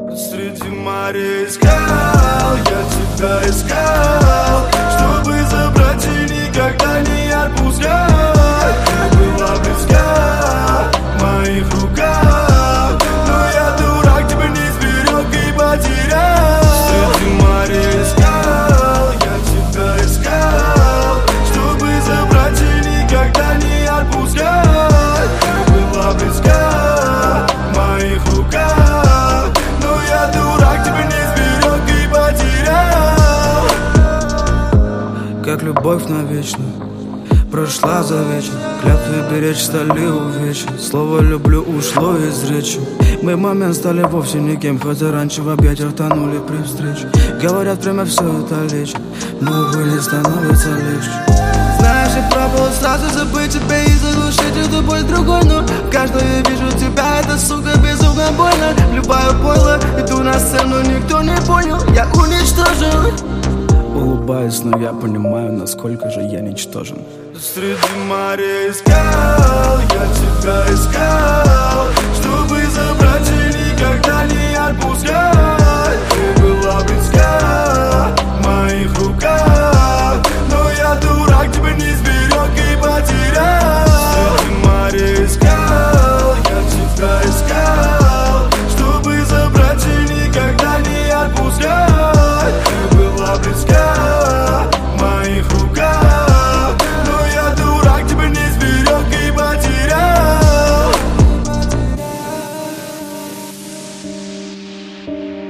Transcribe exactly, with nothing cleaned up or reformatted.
Среди моря и скал я тебя искал, чтобы забрать и никогда не отпускать. Ты была близка в моих руках, но я дурак, тебя не сберег и потерял. Среди моря и скал я тебя искал, чтобы забрать и никогда не отпускать. Ты была близка в моих руках, но я дурак, тебя не сберег и потерял. Как любовь навечно прошла за вечер, клятвы беречь стали увечить. Слово «люблю» ушло из речи. Мы в момент стали вовсе никем, хотя раньше в объятиях тонули при встрече. Говорят, время все это лечит, но увы, не становится легче. Знаешь, я пробовал сразу забыть тебя и заглушить эту боль другой, но каждый я вижу тебя, это, сука, безумно больно. Любая пойло, иду на сцену, никто не понял, я уничтожен. Улыбаюсь, но я понимаю, насколько же я ничтожен. Среди моря и скал я тебя искал, чтобы забрать и никогда не отпускать. Ты была близка в моих руках, но я дурак, тебя не сберег и потерял. Среди моря и скал я тебя искал, чтобы забрать и никогда не отпускать. Ты была близка в моих руках, но я дурак, тебя не сберег и потерял.